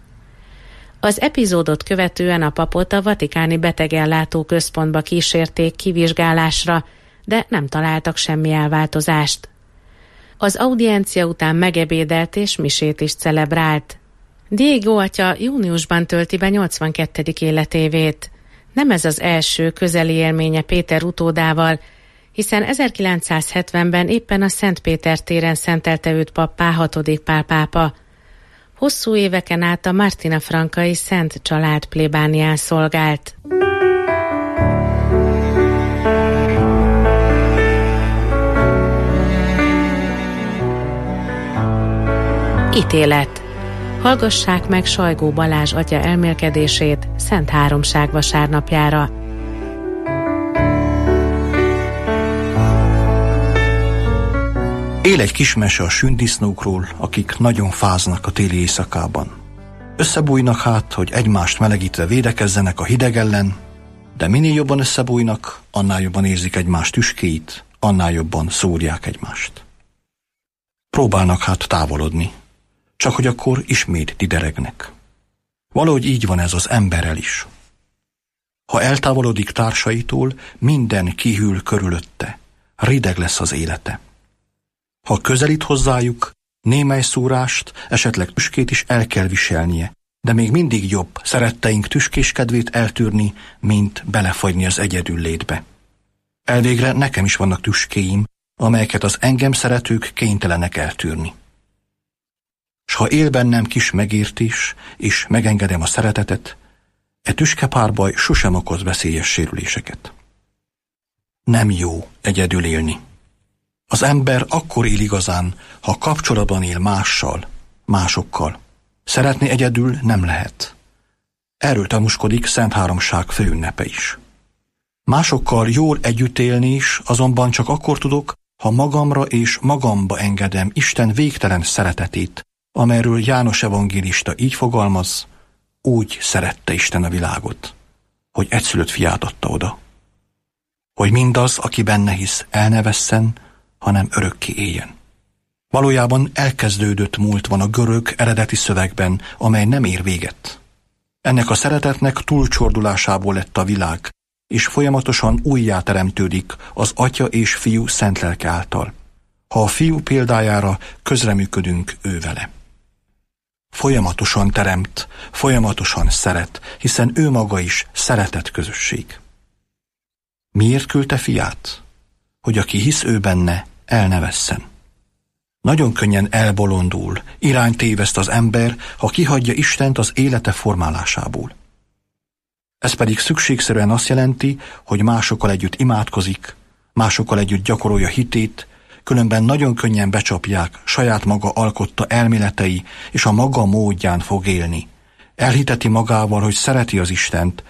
N: Az epizódot követően a papot a vatikáni betegellátó központba kísérték kivizsgálásra, de nem találtak semmi elváltozást. Az audiencia után megebédelt és misét is celebrált. Diego atya júniusban tölti be 82. életévét. Nem ez az első közeli élménye Péter utódával, hiszen 1970-ben éppen a Szent Péter téren szentelte őt pappá 6. Pál pápa. Hosszú éveken át a Martina Francai Szent Család plébánián szolgált. Ítélet. Hallgassák meg Sajgó Balázs atya elmélkedését Szent Háromság vasárnapjára.
P: Él egy kis mese a sündisznókról, akik nagyon fáznak a téli éjszakában. Összebújnak hát, hogy egymást melegítve védekezzenek a hideg ellen, de minél jobban összebújnak, annál jobban érzik egymás tüskéit, annál jobban szórják egymást. Próbálnak hát távolodni, csak hogy akkor ismét dideregnek. Valahogy így van ez az emberrel is. Ha eltávolodik társaitól, minden kihűl körülötte, rideg lesz az élete. Ha közelít hozzájuk, némely szúrást, esetleg tüskét is el kell viselnie, de még mindig jobb szeretteink tüskéskedvét eltűrni, mint belefagyni az egyedül létbe. Elvégre nekem is vannak tüskéim, amelyeket az engem szeretők kénytelenek eltűrni. S ha él bennem kis megértés, és megengedem a szeretetet, e tüskepárbaj sosem okoz veszélyes sérüléseket. Nem jó egyedül élni. Az ember akkor él igazán, ha kapcsolatban él mással, másokkal. Szeretni egyedül nem lehet. Erről tanúskodik Szent Háromság főünnepe is. Másokkal jól együtt élni is azonban csak akkor tudok, ha magamra és magamba engedem Isten végtelen szeretetét, amelyről János evangélista így fogalmaz: úgy szerette Isten a világot, hogy egyszülött fiát adta oda, hogy mindaz, aki benne hisz, el ne vesszen, hanem örökké éljen. Valójában elkezdődött múlt van a görög eredeti szövegben, amely nem ér véget. Ennek a szeretetnek túlcsordulásából lett a világ, és folyamatosan újjáteremtődik az Atya és Fiú szent lelke által, ha a Fiú példájára közreműködünk ő vele. Folyamatosan teremt, folyamatosan szeret, hiszen ő maga is szeretett közösség. Miért küldte fiát? Hogy aki hisz ő benne, el ne vesszen. Nagyon könnyen elbolondul, irányt téveszt az ember, ha kihagyja Istent az élete formálásából. Ez pedig szükségszerűen azt jelenti, hogy másokkal együtt imádkozik, másokkal együtt gyakorolja hitét, különben nagyon könnyen becsapják saját maga alkotta elméletei, és a maga módján fog élni. Elhiteti magával, hogy szereti az Istent,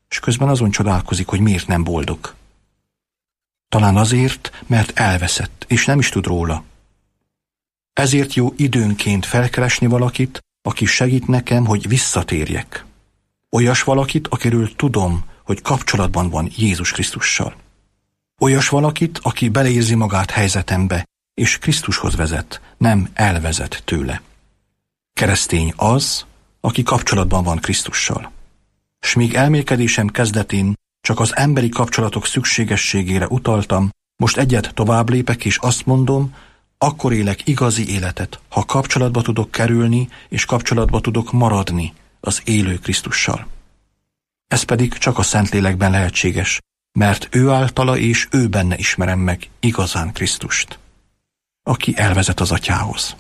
P: és közben azon csodálkozik, hogy miért nem boldog. Talán azért, mert elveszett, és nem is tud róla. Ezért jó időnként felkeresni valakit, aki segít nekem, hogy visszatérjek. Olyas valakit, akiről tudom, hogy kapcsolatban van Jézus Krisztussal. Olyas valakit, aki beleérzi magát helyzetembe, és Krisztushoz vezet, nem elvezet tőle. Keresztény az, aki kapcsolatban van Krisztussal. S míg elmélkedésem kezdetén csak az emberi kapcsolatok szükségességére utaltam, most egyet tovább lépek, és azt mondom, akkor élek igazi életet, ha kapcsolatba tudok kerülni, és kapcsolatba tudok maradni az élő Krisztussal. Ez pedig csak a Szentlélekben lehetséges, mert ő általa és ő benne ismerem meg igazán Krisztust, aki elvezet az Atyához.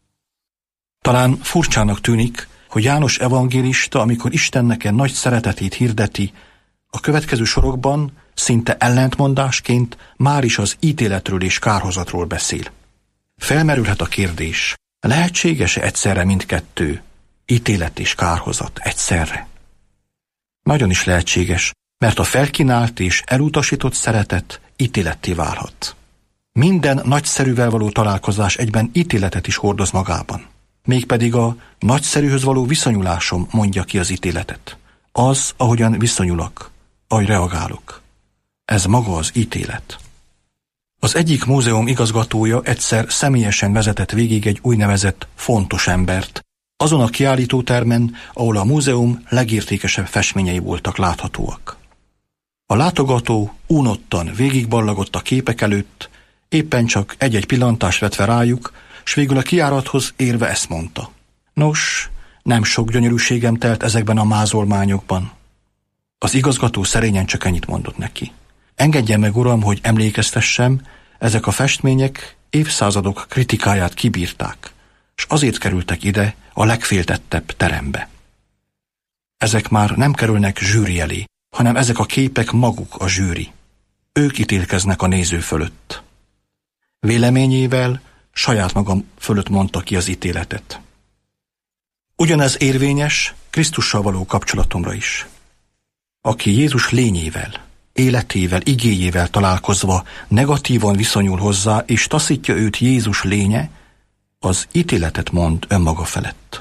P: Talán furcsának tűnik, hogy János evangélista, amikor Isten nekem nagy szeretetét hirdeti, a következő sorokban szinte ellentmondásként már is az ítéletről és kárhozatról beszél. Felmerülhet a kérdés, lehetséges-e egyszerre mindkettő, ítélet és kárhozat egyszerre? Nagyon is lehetséges, mert a felkínált és elutasított szeretet ítéletté válhat. Minden nagyszerűvel való találkozás egyben ítéletet is hordoz magában. Mégpedig a nagyszerűhöz való viszonyulásom mondja ki az ítéletet. Az, ahogyan viszonyulok, ahogy reagálok. Ez maga az ítélet. Az egyik múzeum igazgatója egyszer személyesen vezetett végig egy úgynevezett fontos embert, azon a kiállítótermen, ahol a múzeum legértékesebb festményei voltak láthatóak. A látogató unottan végigballagott a képek előtt, éppen csak egy-egy pillantást vetve rájuk, s végül a kijárathoz érve ezt mondta. Nos, nem sok gyönyörűségem telt ezekben a mázolmányokban. Az igazgató szerényen csak ennyit mondott neki. Engedje meg, uram, hogy emlékeztessem, ezek a festmények évszázadok kritikáját kibírták, s azért kerültek ide a legféltettebb terembe. Ezek már nem kerülnek zsűri elé, hanem ezek a képek maguk a zsűri. Ők ítélkeznek a néző fölött. Véleményével saját magam fölött mondta ki az ítéletet. Ugyanez érvényes Krisztussal való kapcsolatomra is. Aki Jézus lényével, életével, igéjével találkozva negatívan viszonyul hozzá, és taszítja őt Jézus lénye, az ítéletet mond önmaga felett.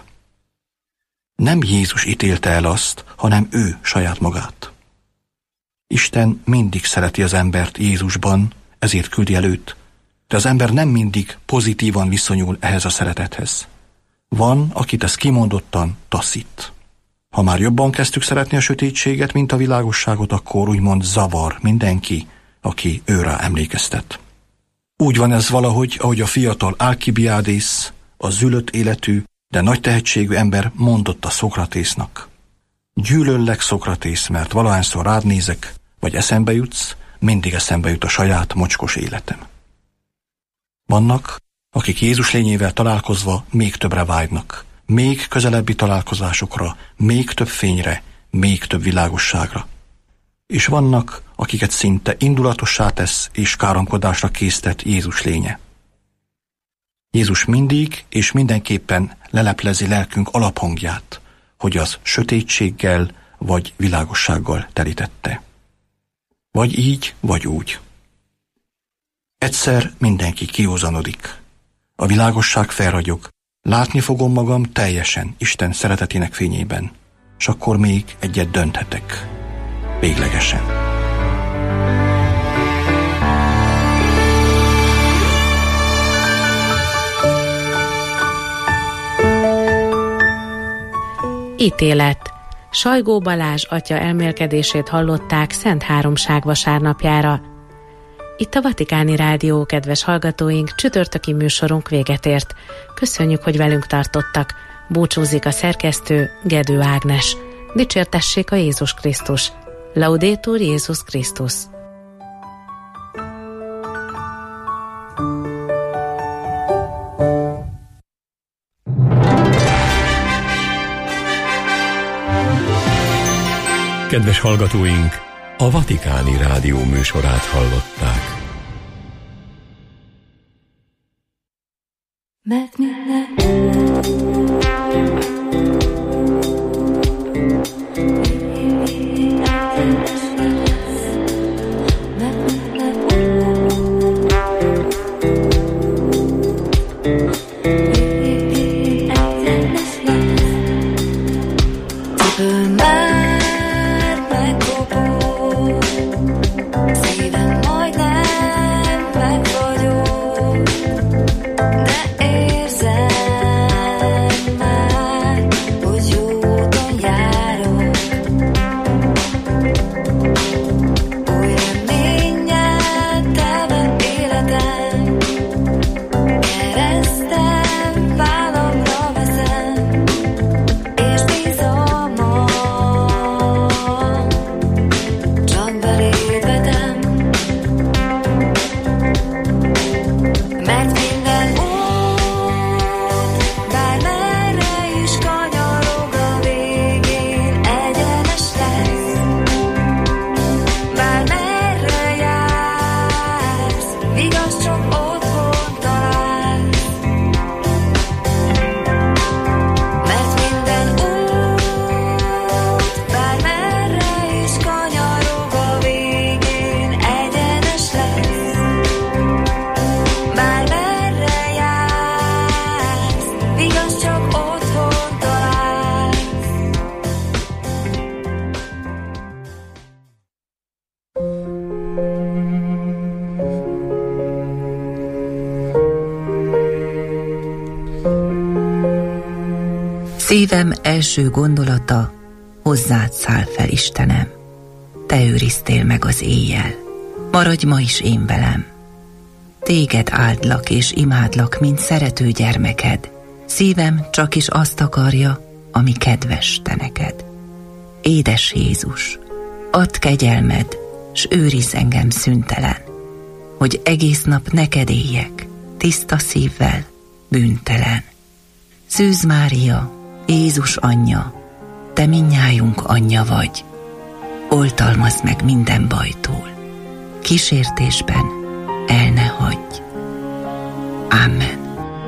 P: Nem Jézus ítélte el azt, hanem ő saját magát. Isten mindig szereti az embert Jézusban, ezért küldi el őt, de az ember nem mindig pozitívan viszonyul ehhez a szeretethez. Van, akit ez kimondottan taszít. Ha már jobban kezdtük szeretni a sötétséget, mint a világosságot, akkor úgymond zavar mindenki, aki őrá emlékeztet. Úgy van ez valahogy, ahogy a fiatal Alkibiádész, a zülött életű, de nagy tehetségű ember mondotta Szokratésznak. Gyűlöllek, Szokratész, mert valahányszor rád nézek, vagy eszembe jutsz, mindig eszembe jut a saját mocskos életem. Vannak, akik Jézus lényével találkozva még többre vágynak, még közelebbi találkozásokra, még több fényre, még több világosságra. És vannak, akiket szinte indulatossá tesz és káromkodásra késztet Jézus lénye. Jézus mindig és mindenképpen leleplezi lelkünk alaphangját, hogy az sötétséggel vagy világossággal telítette. Vagy így, vagy úgy. Egyszer mindenki kiózanodik. A világosság felragyog. Látni fogom magam teljesen Isten szeretetének fényében, s akkor még egyet dönthetek. Véglegesen.
N: Ítélet. Sajgó Balázs atya elmélkedését hallották Szent Háromság vasárnapjára. Itt a Vatikáni Rádió, kedves hallgatóink, csütörtöki műsorunk véget ért. Köszönjük, hogy velünk tartottak. Búcsúzik a szerkesztő, Gedő Ágnes. Dicsértessék a Jézus Krisztus. Laudetur Jézus Krisztus.
M: Kedves hallgatóink, a Vatikáni Rádió műsorát hallották.
J: Mert minden igaz csak otthon találsz. Mert minden út, bármerre is kanyarog, a végén egyenes lesz. Bármerre jársz, igaz csak otthon találsz.
Q: Szívem első gondolata, hozzád száll fel, Istenem. Te őriztél meg az éjjel, maradj ma is én velem. Téged áldlak és imádlak, mint szerető gyermeked. Szívem csak is azt akarja, ami kedves te neked. Édes Jézus, add kegyelmed, s őrizz engem szüntelen, hogy egész nap neked éljek, tiszta szívvel, bűntelen. Szűz Mária, Jézus anyja, te mindnyájunk anyja vagy. Oltalmazd meg minden bajtól, kísértésben el ne hagyj. Amen.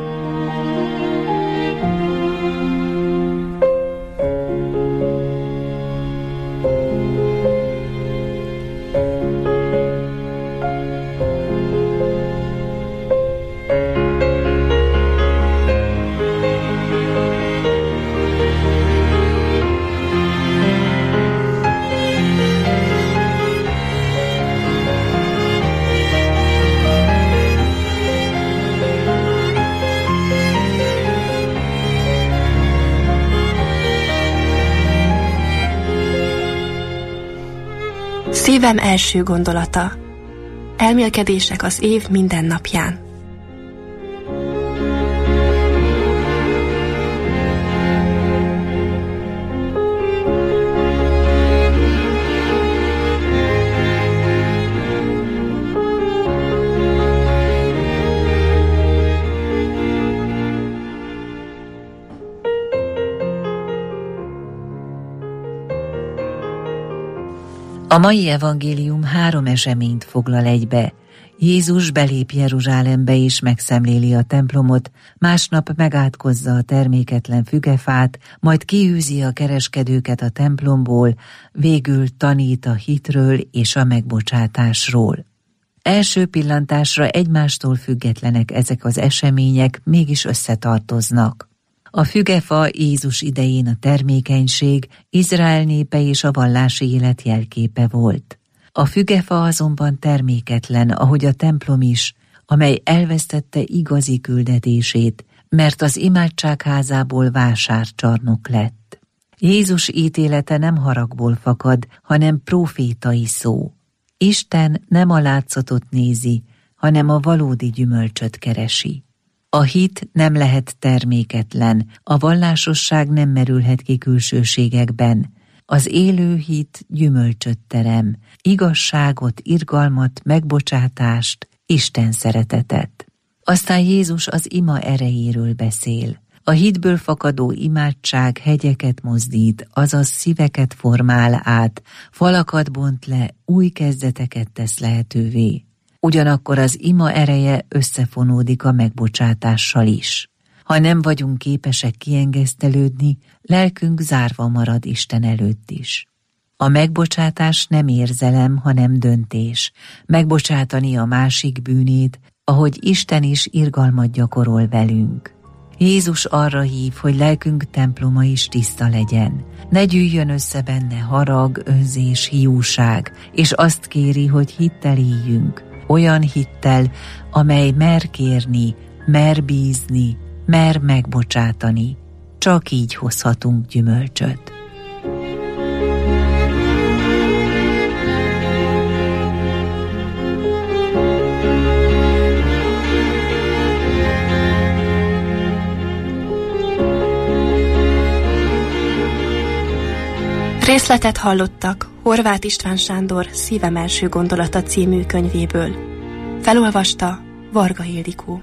R: Szívem első gondolata. Elmélkedések az év minden napján.
B: A mai evangélium 3 eseményt foglal egybe. Jézus belép Jeruzsálembe és megszemléli a templomot, másnap megátkozza a terméketlen fügefát, majd kiűzi a kereskedőket a templomból, végül tanít a hitről és a megbocsátásról. Első pillantásra egymástól függetlenek ezek az események, mégis összetartoznak. A fügefa Jézus idején a termékenység, Izrael népe és a vallási élet jelképe volt. A fügefa azonban terméketlen, ahogy a templom is, amely elvesztette igazi küldetését, mert az imádságházából vásárcsarnok lett. Jézus ítélete nem haragból fakad, hanem prófétai szó. Isten nem a látszatot nézi, hanem a valódi gyümölcsöt keresi. A hit nem lehet terméketlen, a vallásosság nem merülhet ki külsőségekben. Az élő hit gyümölcsöt terem, igazságot, irgalmat, megbocsátást, Isten szeretetet. Aztán Jézus az ima erejéről beszél. A hitből fakadó imádság hegyeket mozdít, azaz szíveket formál át, falakat bont le, új kezdeteket tesz lehetővé. Ugyanakkor az ima ereje összefonódik a megbocsátással is. Ha nem vagyunk képesek kiengesztelődni, lelkünk zárva marad Isten előtt is. A megbocsátás nem érzelem, hanem döntés. Megbocsátani a másik bűnét, ahogy Isten is irgalmat gyakorol velünk. Jézus arra hív, hogy lelkünk temploma is tiszta legyen. Ne gyűjjön össze benne harag, önzés, hiúság, és azt kéri, hogy hittel éljünk. Olyan hittel, amely mer kérni, mer bízni, mer megbocsátani. Csak így hozhatunk gyümölcsöt.
R: Részletet hallottak Horváth István Sándor Szívem első gondolata című könyvéből. Felolvasta Varga Ildikó.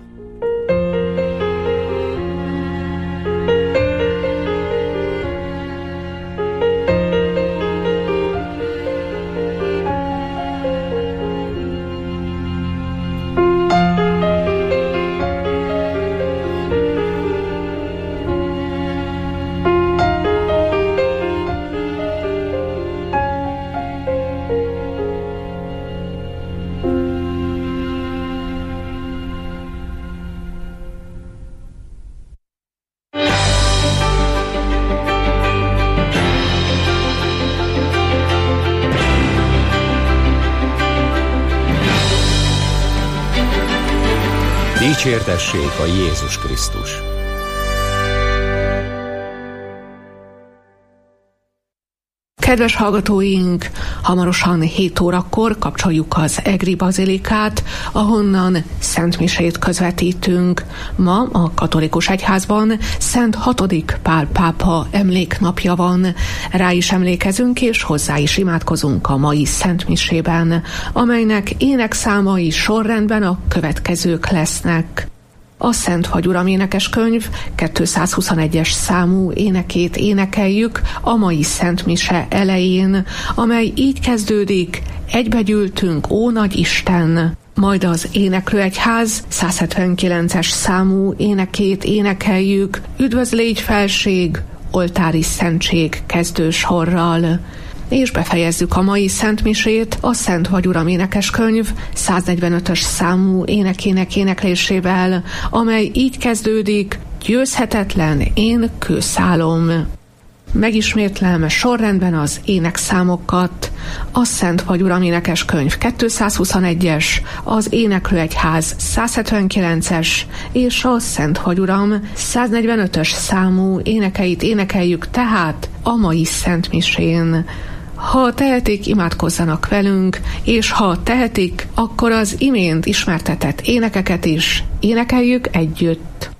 A: Dicsértessék a Jézus Krisztus!
F: Kedves hallgatóink, hamarosan 7 órakor kapcsoljuk az Egri Bazilikát, ahonnan szentmisét közvetítünk. Ma a katolikus egyházban Szent 6. Pál pápa emléknapja van. Rá is emlékezünk és hozzá is imádkozunk a mai szentmisében, amelynek énekszámai sorrendben a következők lesznek. A Szent Vagy Uram énekeskönyv 221-es számú énekét énekeljük a mai szentmise elején, amely így kezdődik: egybegyűltünk, ó nagy Isten! Majd az Éneklőegyház 179-es számú énekét énekeljük: üdvözlégy felség, oltári szentség kezdősorral. És befejezzük a mai szentmisét a Szent Vagy Uram énekeskönyv 145-ös számú énekének éneklésével, amely így kezdődik: győzhetetlen én kőszálom. Megismétlem sorrendben az énekszámokat. A Szent Vagy Uram énekeskönyv 221-es, az Éneklőegyház 179-es és a Szent Vagy Uram 145-ös számú énekeit énekeljük tehát a mai szentmisén. Ha tehetik, imádkozzanak velünk, és ha tehetik, akkor az imént ismertetett énekeket is énekeljük együtt.